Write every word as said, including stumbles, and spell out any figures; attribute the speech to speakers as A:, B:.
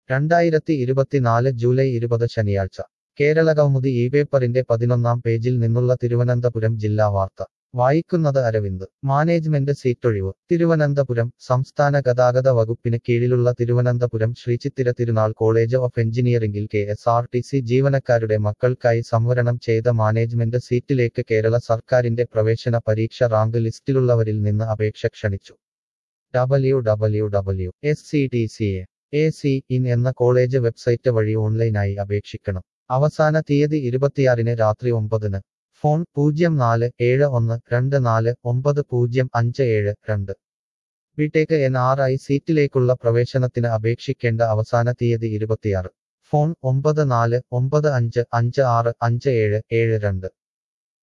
A: രണ്ടായിരത്തി ഇരുപത്തിനാല് ജൂലൈ ഇരുപത് ശനിയാഴ്ച കേരളകൗമുദി ഈ പേപ്പറിന്റെ പതിനൊന്നാം പേജിൽ നിന്നുള്ള തിരുവനന്തപുരം ജില്ലാ വാർത്ത വായിക്കുന്നത് അരവിന്ദ് മാനേജ്മെന്റ് സീറ്റൊഴിവ് തിരുവനന്തപുരം സംസ്ഥാന ഗതാഗത വകുപ്പിന് കീഴിലുള്ള തിരുവനന്തപുരം ശ്രീചിത്തിര തിരുനാൾ കോളേജ് ഓഫ് എഞ്ചിനീയറിംഗിൽ K S R T C ജീവനക്കാരുടെ മക്കൾക്കായി സംവരണം ചെയ്ത മാനേജ്മെന്റ് സീറ്റിലേക്ക് കേരള സർക്കാരിന്റെ പ്രവേശന പരീക്ഷ റാങ്ക് ലിസ്റ്റിലുള്ളവരിൽ നിന്ന് അപേക്ഷ ക്ഷണിച്ചു. W W W S C T C A A C in എന്ന കോളേജ് വെബ്സൈറ്റ് വഴി ഓൺലൈനായി അപേക്ഷിക്കണം. അവസാന തീയതി ഇരുപത്തിയാറിന് രാത്രി ഒമ്പതിന്. ഫോൺ പൂജ്യം നാല് ഏഴ് ഒന്ന് രണ്ട് നാല് ഒമ്പത് പൂജ്യം അഞ്ച് ഏഴ് രണ്ട്. ബിടെക് എൻ ആർ ഐ സീറ്റിലേക്കുള്ള പ്രവേശനത്തിന് അപേക്ഷിക്കേണ്ട അവസാന തീയതി ഇരുപത്തിയാറ്. ഫോൺ ഒമ്പത് നാല് ഒമ്പത് അഞ്ച് അഞ്ച് ആറ് അഞ്ച് ഏഴ് ഏഴ് രണ്ട്.